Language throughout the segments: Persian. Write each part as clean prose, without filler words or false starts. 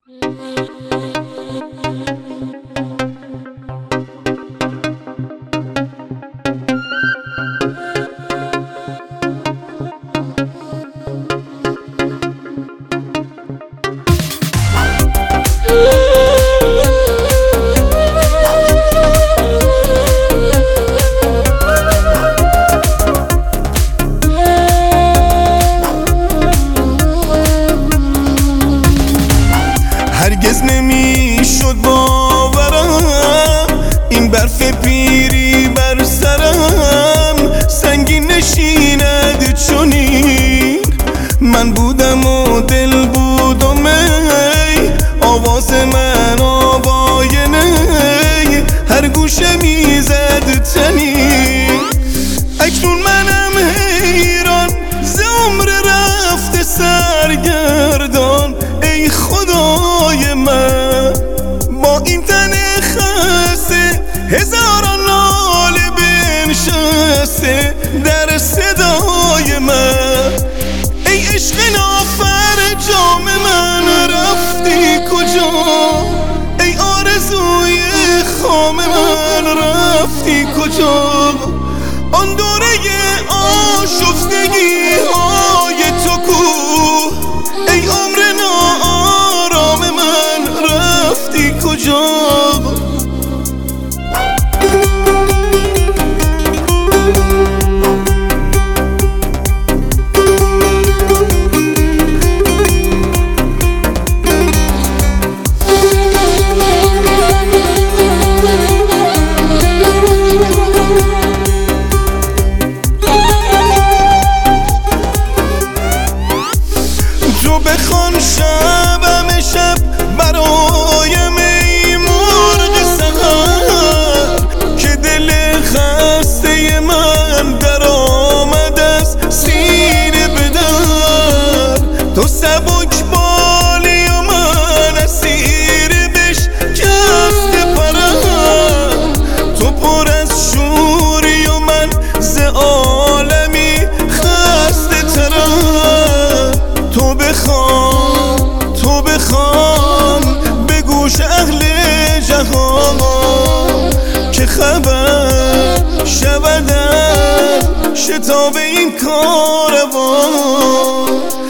هرگز نمیشد باورم این برف پیری بر سرم سنگین نشیند چنین. من بودم و دل بودم ای آواز من آوای نی هر گوشه میزد تنین. اکنون منم حیران ز عمر رفته سرگردان ای خدای من با این تن خسته هزاران ناله بنشسته در صدای من. ای عشق نافر جام من رفتی کجا ای آرزوی خام من رفتی کجا. آن دوره آشفتگی های تو کو ای عمر ناآرام من رفتی کجا. تو بخوان شبم شب برایم ای مرغ سحر که دل خسته من در آمد از سینه به در. تو سبک بالی و من اسیر بشکسته پرم. تو پر از شوری و من ز عالمی خسته ترم. تو بخوان به گوش اهل جهان که خبر شود از شتاب این کاروان.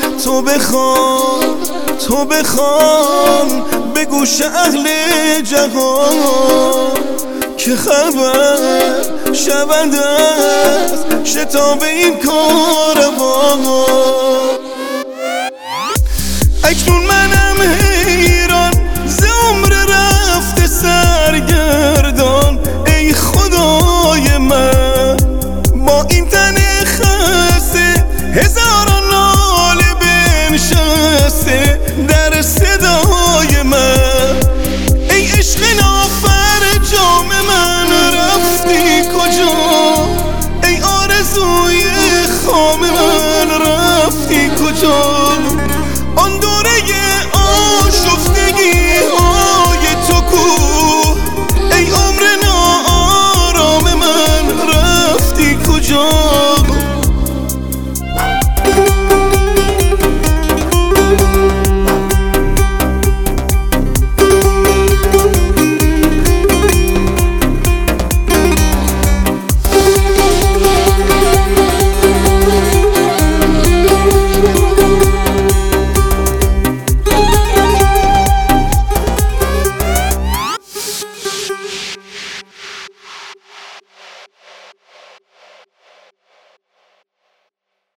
تو بخوان به گوش اهل جهان که خبر شود از شتاب این کاروان. اکنون منم حیران ز عمر رفته سرگردان ای خدای من با این تن خسته هزاران ناله بنشسته